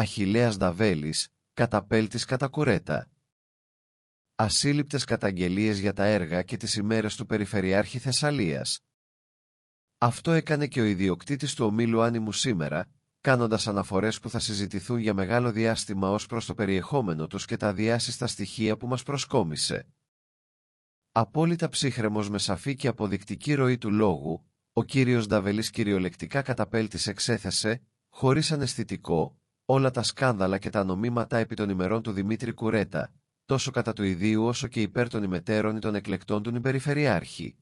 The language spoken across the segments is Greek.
Αχιλλέας Νταβέλης, καταπέλτης κατά Κουρέτα. Ασύλληπτες καταγγελίες για τα έργα και τις ημέρες του Περιφερειάρχη Θεσσαλίας. Αυτό έκανε και ο ιδιοκτήτης του ομίλου Άνιμου σήμερα, κάνοντας αναφορές που θα συζητηθούν για μεγάλο διάστημα ως προς το περιεχόμενο τους και τα αδιάσυστα στοιχεία που μας προσκόμισε. Απόλυτα ψύχρεμος με σαφή και αποδεικτική ροή του λόγου, ο κύριος Νταβελής κυριολεκτικά καταπέλτης εξέθεσε, χωρίς αναισθητικό, όλα τα σκάνδαλα και τα νομίματα επί των ημερών του Δημήτρη Κουρέτα, τόσο κατά του ιδίου όσο και υπέρ των ημετέρων ή των εκλεκτών του Περιφερειάρχη.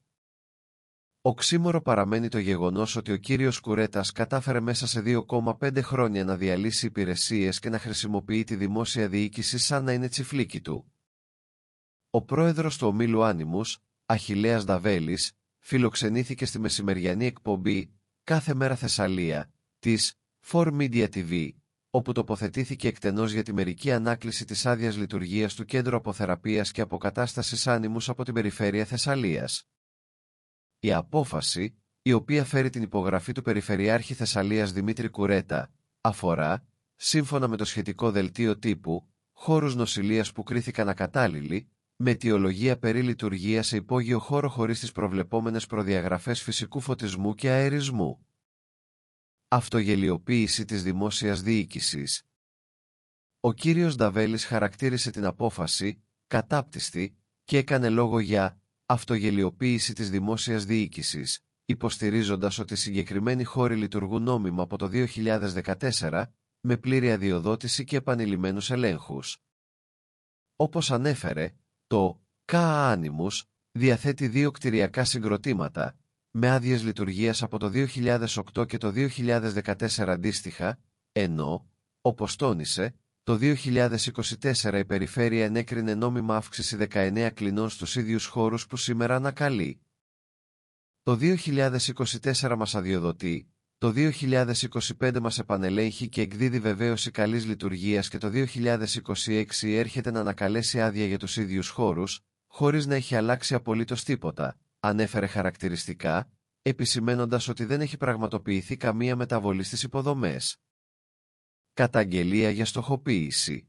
Οξύμορο παραμένει το γεγονός ότι ο κύριος Κουρέτας κατάφερε μέσα σε 2,5 χρόνια να διαλύσει υπηρεσίες και να χρησιμοποιεί τη δημόσια διοίκηση σαν να είναι τσιφλίκι του. Ο πρόεδρος του ομίλου Άνιμους, Αχιλλέας Νταβέλης, φιλοξενήθηκε στη μεσημεριανή εκπομπή «Κάθε μέρα Θεσσαλία» της 4Media TV, όπου τοποθετήθηκε εκτενώς για τη μερική ανάκληση της άδειας λειτουργίας του Κέντρου Αποθεραπείας και Αποκατάστασης Άνιμους από την Περιφέρεια Θεσσαλίας. Η απόφαση, η οποία φέρει την υπογραφή του Περιφερειάρχη Θεσσαλίας Δημήτρη Κουρέτα, αφορά, σύμφωνα με το σχετικό δελτίο τύπου, χώρους νοσηλείας που κρίθηκαν ακατάλληλοι, με αιτιολογία περί λειτουργία σε υπόγειο χώρο χωρίς τις προβλεπόμενες προδιαγραφές φυσικού φωτισμού και αερισμού. Αυτογελιοποίηση της δημόσιας διοίκησης. Ο κύριος Νταβέλης χαρακτήρισε την απόφαση κατάπτυστη και έκανε λόγο για αυτογελιοποίηση της δημόσιας διοίκησης, υποστηρίζοντας ότι συγκεκριμένοι χώροι λειτουργούν νόμιμα από το 2014, με πλήρη αδειοδότηση και επανειλημμένους ελέγχους. Όπως ανέφερε, το ΚΑ Άνιμους διαθέτει 2 κτηριακά συγκροτήματα, με άδειες λειτουργίας από το 2008 και το 2014 αντίστοιχα, ενώ, όπως τόνισε, το 2024 η Περιφέρεια ενέκρινε νόμιμα αύξηση 19 κλινών στους ίδιους χώρους που σήμερα ανακαλεί. Το 2024 μας αδειοδοτεί, το 2025 μας επανελέγχει και εκδίδει βεβαίωση καλής λειτουργίας και το 2026 έρχεται να ανακαλέσει άδεια για τους ίδιους χώρους, χωρίς να έχει αλλάξει απολύτως τίποτα, ανέφερε χαρακτηριστικά, επισημένοντας ότι δεν έχει πραγματοποιηθεί καμία μεταβολή στις υποδομές. Καταγγελία για στοχοποίηση.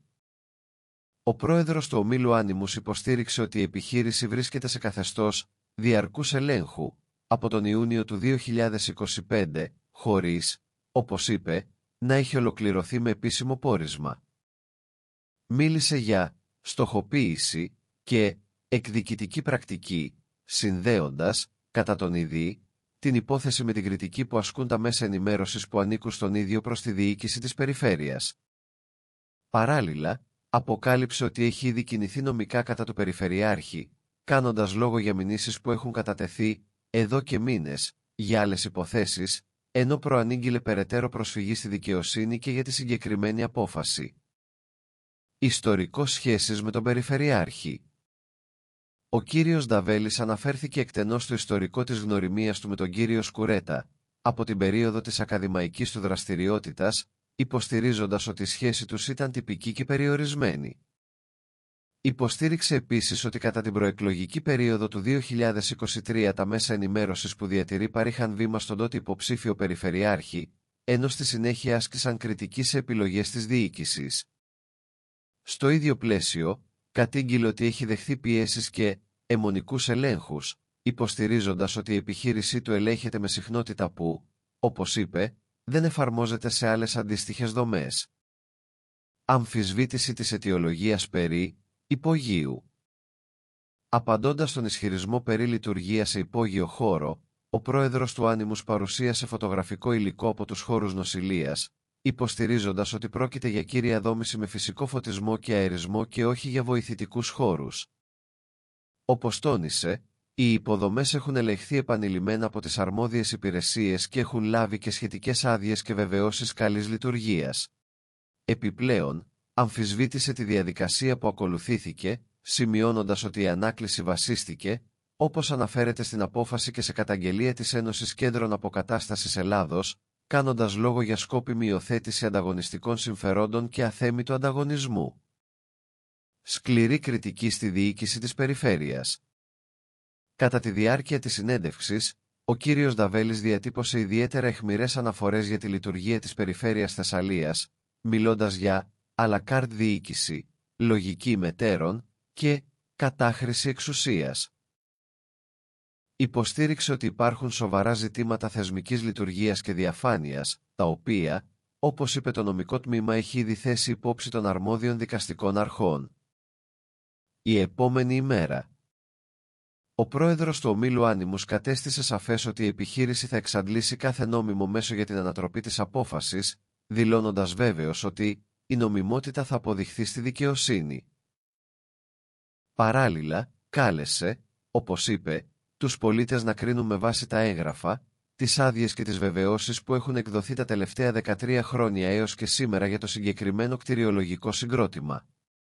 Ο πρόεδρος του ομίλου Άνιμους υποστήριξε ότι η επιχείρηση βρίσκεται σε καθεστώς διαρκούς ελέγχου από τον Ιούνιο του 2025, χωρίς, όπως είπε, να έχει ολοκληρωθεί με επίσημο πόρισμα. Μίλησε για στοχοποίηση και εκδικητική πρακτική, συνδέοντας, κατά τον ιδί, την υπόθεση με την κριτική που ασκούν τα μέσα ενημέρωσης που ανήκουν στον ίδιο προς τη διοίκηση της περιφέρειας. Παράλληλα, αποκάλυψε ότι έχει ήδη κινηθεί νομικά κατά του Περιφερειάρχη, κάνοντας λόγο για μηνύσεις που έχουν κατατεθεί εδώ και μήνες για άλλες υποθέσεις, ενώ προανήγγειλε περαιτέρω προσφυγή στη δικαιοσύνη και για τη συγκεκριμένη απόφαση. Ιστορικός σχέσεις με τον Περιφερειάρχη. Ο κύριος Νταβέλης αναφέρθηκε εκτενώς στο ιστορικό της γνωριμίας του με τον κύριο Σκουρέτα, από την περίοδο της ακαδημαϊκής του δραστηριότητας, υποστηρίζοντας ότι η σχέση τους ήταν τυπική και περιορισμένη. Υποστήριξε επίσης ότι κατά την προεκλογική περίοδο του 2023 τα μέσα ενημέρωσης που διατηρεί παρήχαν βήμα στον τότε υποψήφιο Περιφερειάρχη, ενώ στη συνέχεια άσκησαν κριτική σε επιλογές της διοίκησης. Στο ίδιο πλαίσιο, κατήγγειλε ότι έχει δεχθεί πιέσεις και αιμονικούς ελέγχους, υποστηρίζοντας ότι η επιχείρησή του ελέγχεται με συχνότητα που, όπως είπε, δεν εφαρμόζεται σε άλλες αντίστοιχες δομές. Αμφισβήτηση της αιτιολογίας περί υπογείου. Απαντώντας στον ισχυρισμό περί λειτουργία σε υπόγειο χώρο, ο πρόεδρος του Άνιμους παρουσίασε φωτογραφικό υλικό από τους χώρους νοσηλείας, υποστηρίζοντας ότι πρόκειται για κύρια δόμηση με φυσικό φωτισμό και αερισμό και όχι για βοηθητικούς χώρους. Όπως τόνισε, οι υποδομές έχουν ελεγχθεί επανειλημμένα από τις αρμόδιες υπηρεσίες και έχουν λάβει και σχετικές άδειες και βεβαιώσεις καλής λειτουργίας. Επιπλέον, αμφισβήτησε τη διαδικασία που ακολουθήθηκε, σημειώνοντας ότι η ανάκληση βασίστηκε, όπως αναφέρεται στην απόφαση και σε καταγγελία της Ένωσης Κέντρων Αποκατάστασης Ελλάδος, κάνοντας λόγο για σκόπιμη υιοθέτηση ανταγωνιστικών συμφερόντων και αθέμητου ανταγωνισμού. Σκληρή κριτική στη διοίκηση της περιφέρειας. Κατά τη διάρκεια της συνέντευξης, ο κύριος Νταβέλης διατύπωσε ιδιαίτερα αιχμηρές αναφορές για τη λειτουργία της περιφέρειας Θεσσαλίας, μιλώντας για à la carte διοίκηση, λογική μετέρων και κατάχρηση εξουσίας. Υποστήριξε ότι υπάρχουν σοβαρά ζητήματα θεσμικής λειτουργίας και διαφάνειας, τα οποία, όπως είπε το νομικό τμήμα, έχει ήδη θέσει υπόψη των αρμόδιων δικαστικών αρχών. Η επόμενη ημέρα. Ο πρόεδρος του ομίλου Άνιμους κατέστησε σαφές ότι η επιχείρηση θα εξαντλήσει κάθε νόμιμο μέσο για την ανατροπή της απόφασης, δηλώνοντας βέβαιος ότι η νομιμότητα θα αποδειχθεί στη δικαιοσύνη. Παράλληλα, κάλεσε, όπως είπε, τους πολίτες να κρίνουν με βάση τα έγγραφα, τις άδειες και τις βεβαιώσεις που έχουν εκδοθεί τα τελευταία 13 χρόνια έως και σήμερα για το συγκεκριμένο κτηριολογικό συγκρότημα.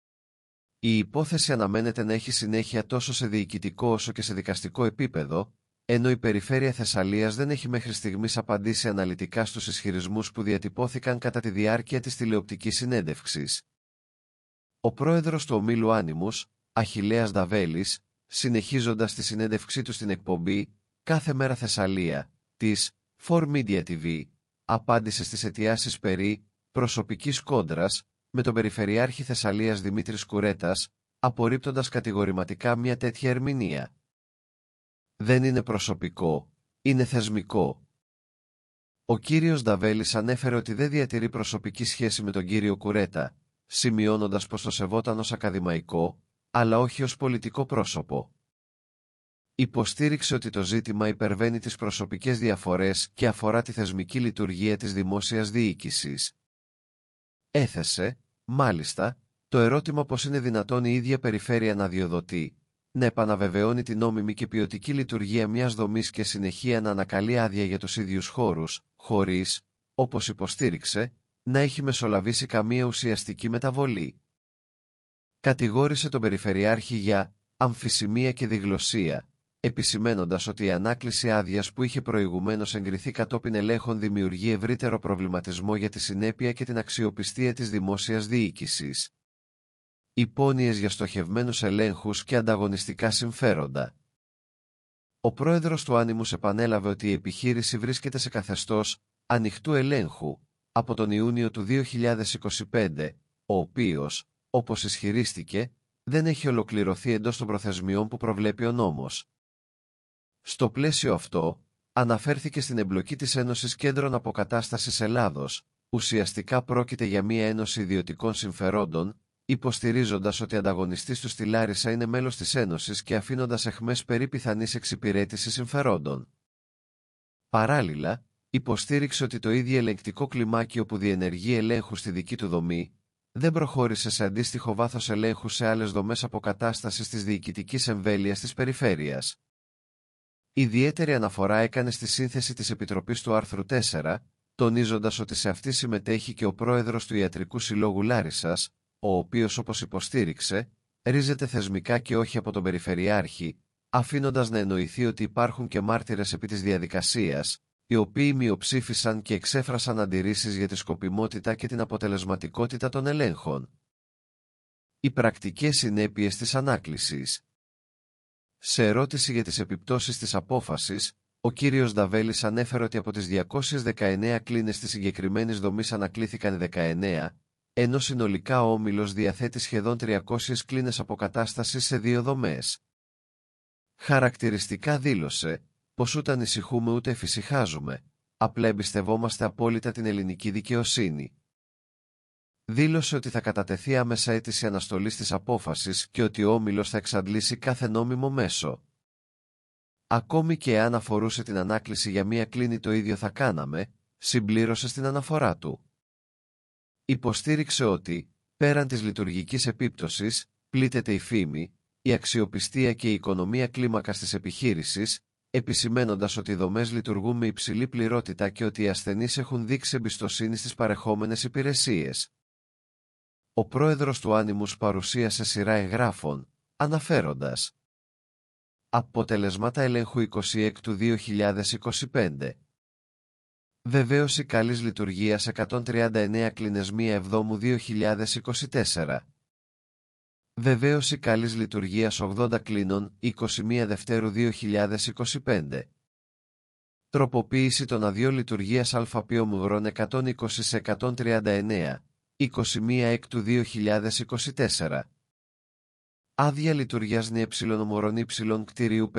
Η υπόθεση αναμένεται να έχει συνέχεια τόσο σε διοικητικό όσο και σε δικαστικό επίπεδο, ενώ η Περιφέρεια Θεσσαλίας δεν έχει μέχρι στιγμής απαντήσει αναλυτικά στους ισχυρισμούς που διατυπώθηκαν κατά τη διάρκεια της τηλεοπτικής συνέντευξης. Ο πρόεδρος του ομίλου Άνιμους, Αχιλλέας Νταβέλης, συνεχίζοντας τη συνέντευξή του στην εκπομπή «Κάθε μέρα Θεσσαλία» της 4Media TV, απάντησε στις αιτιάσεις περί προσωπικής κόντρας με τον Περιφερειάρχη Θεσσαλίας Δημήτρης Κουρέτας, απορρίπτοντας κατηγορηματικά μια τέτοια ερμηνεία. «Δεν είναι προσωπικό, είναι θεσμικό». Ο κύριος Νταβέλης ανέφερε ότι δεν διατηρεί προσωπική σχέση με τον κύριο Κουρέτα, σημειώνοντας πως το σεβόταν ως ακαδημαϊκό, αλλά όχι ως πολιτικό πρόσωπο. Υποστήριξε ότι το ζήτημα υπερβαίνει τις προσωπικές διαφορές και αφορά τη θεσμική λειτουργία της δημόσιας διοίκησης. Έθεσε, μάλιστα, το ερώτημα πως είναι δυνατόν η ίδια περιφέρεια να διοδοτεί, να επαναβεβαιώνει την νόμιμη και ποιοτική λειτουργία μιας δομής και συνεχεία να ανακαλεί άδεια για τους ίδιους χώρους, χωρίς, όπως υποστήριξε, να έχει μεσολαβήσει καμία ουσιαστική μεταβολή. Κατηγόρησε τον Περιφερειάρχη για αμφισημία και διγλωσσία, επισημένοντας ότι η ανάκληση άδειας που είχε προηγουμένως εγκριθεί κατόπιν ελέγχων δημιουργεί ευρύτερο προβληματισμό για τη συνέπεια και την αξιοπιστία της δημόσιας διοίκησης. Υπόνοιες για στοχευμένους ελέγχους και ανταγωνιστικά συμφέροντα. Ο πρόεδρος του Άνιμους επανέλαβε ότι η επιχείρηση βρίσκεται σε καθεστώς ανοιχτού ελέγχου από τον Ιούνιο του 2025, ο οποίος, όπως ισχυρίστηκε, δεν έχει ολοκληρωθεί εντός των προθεσμιών που προβλέπει ο νόμος. Στο πλαίσιο αυτό, αναφέρθηκε στην εμπλοκή της Ένωσης Κέντρων Αποκατάστασης Ελλάδος, ουσιαστικά πρόκειται για μια ένωση ιδιωτικών συμφερόντων, υποστηρίζοντας ότι ανταγωνιστής του στη Λάρισα είναι μέλος της Ένωσης και αφήνοντας αιχμές περί πιθανής εξυπηρέτησης συμφερόντων. Παράλληλα, υποστήριξε ότι το ίδιο ελεγκτικό κλιμάκιο που διενεργεί ελέγχου στη δική του δομή, δεν προχώρησε σε αντίστοιχο βάθος ελέγχου σε άλλες δομές αποκατάστασης της διοικητικής εμβέλειας της περιφέρειας. Ιδιαίτερη αναφορά έκανε στη σύνθεση της Επιτροπής του άρθρου 4, τονίζοντας ότι σε αυτή συμμετέχει και ο πρόεδρος του Ιατρικού Συλλόγου Λάρισσας, ο οποίος, όπως υποστήριξε, ρίζεται θεσμικά και όχι από τον Περιφερειάρχη, αφήνοντας να εννοηθεί ότι υπάρχουν και μάρτυρες επί της διαδικασίας, οι οποίοι μειοψήφισαν και εξέφρασαν αντιρρήσεις για τη σκοπιμότητα και την αποτελεσματικότητα των ελέγχων. Οι πρακτικές συνέπειες της ανάκλησης. Σε ερώτηση για τις επιπτώσεις της απόφασης, ο κύριος Νταβέλης ανέφερε ότι από τις 219 κλίνες της συγκεκριμένης δομής ανακλήθηκαν 19, ενώ συνολικά ο όμιλος διαθέτει σχεδόν 300 κλίνες αποκατάστασης σε 2 δομές. Χαρακτηριστικά δήλωσε πως ούτε ανησυχούμε ούτε εφησυχάζουμε, απλά εμπιστευόμαστε απόλυτα την ελληνική δικαιοσύνη. Δήλωσε ότι θα κατατεθεί άμεσα αίτηση αναστολής της απόφασης και ότι ο όμιλος θα εξαντλήσει κάθε νόμιμο μέσο. Ακόμη και αν αφορούσε την ανάκληση για μία κλίνη το ίδιο θα κάναμε, συμπλήρωσε στην αναφορά του. Υποστήριξε ότι, πέραν της λειτουργικής επίπτωσης, πλήττεται η φήμη, η αξιοπιστία και η οικονομία κλίμακας της επιχείρησης, επισημένοντας ότι οι δομές λειτουργούν με υψηλή πληρότητα και ότι οι ασθενείς έχουν δείξει εμπιστοσύνη στις παρεχόμενες υπηρεσίες. Ο πρόεδρος του Άνιμους παρουσίασε σειρά εγγράφων, αναφέροντας αποτελεσμάτα ελέγχου 26 του 2025. Βεβαίωση καλής λειτουργίας 139 κλίνες 1 Εβδόμου 2024. Βεβαίωση καλής λειτουργίας 80 κλίνων 21 Δευτέρου 2025. Τροποποίηση των αδειών λειτουργίας ΑΠ Μουγρών 120 σε 139, 21 εκ του 2024. Άδεια λειτουργίας ΝΕ κτηρίου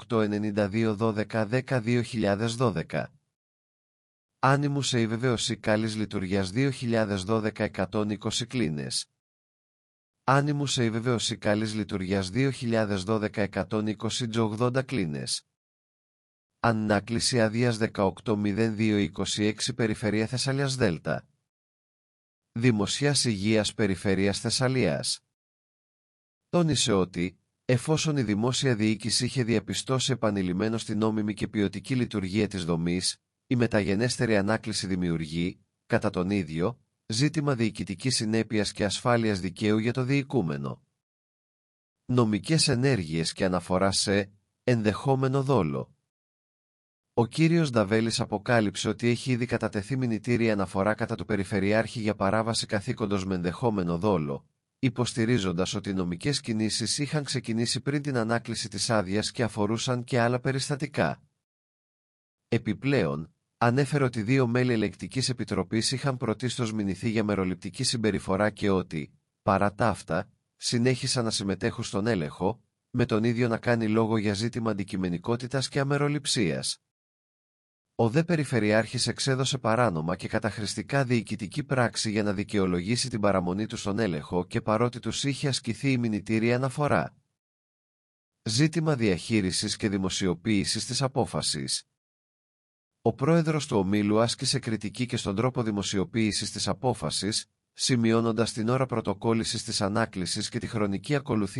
58921210-2012. Άνιμου σε βεβαίωση καλής λειτουργίας 2012 120 κλίνες. Άνιμου σε βεβαίωση καλής λειτουργίας 2012 120 κλίνες. Ανάκληση άδειας 180226 Περιφερεια Θεσσαλίας Δέλτα. Δημοσίας Υγείας Περιφέρειας Θεσσαλίας. Τόνισε ότι, εφόσον η δημόσια διοίκηση είχε διαπιστώσει επανειλημμένως την νόμιμη και ποιοτική λειτουργία της δομής, η μεταγενέστερη ανάκληση δημιουργεί, κατά τον ίδιο, ζήτημα διοικητικής συνέπειας και ασφάλειας δικαίου για το διοικούμενο. Νομικές ενέργειες και αναφορά σε ενδεχόμενο δόλο. Ο κύριος Νταβέλης αποκάλυψε ότι έχει ήδη κατατεθεί μηνυτήρια αναφορά κατά του Περιφερειάρχη για παράβαση καθήκοντος με ενδεχόμενο δόλο, υποστηρίζοντας ότι οι νομικές κινήσεις είχαν ξεκινήσει πριν την ανάκληση της άδειας και αφορούσαν και άλλα περιστατικά. Επιπλέον, ανέφερε ότι 2 μέλη ελεγκτικής επιτροπής είχαν πρωτίστως μηνυθεί για μεροληπτική συμπεριφορά και ότι, παρά τα αυτά, συνέχισαν να συμμετέχουν στον έλεγχο, με τον ίδιο να κάνει λόγο για ζήτημα αντικειμενικότητας και αμεροληψίας. Ο δε Περιφερειάρχης εξέδωσε παράνομα και καταχρηστικά διοικητική πράξη για να δικαιολογήσει την παραμονή του στον έλεγχο και παρότι τους είχε ασκηθεί η μηνυτήρια αναφορά. Ζήτημα διαχείρισης και δημοσιοποίησης της απόφασης. Ο πρόεδρος του ομίλου άσκησε κριτική και στον τρόπο δημοσιοποίησης της απόφασης, σημειώνοντας την ώρα πρωτοκόλλησης της ανάκλησης και τη χρονική ακολουθία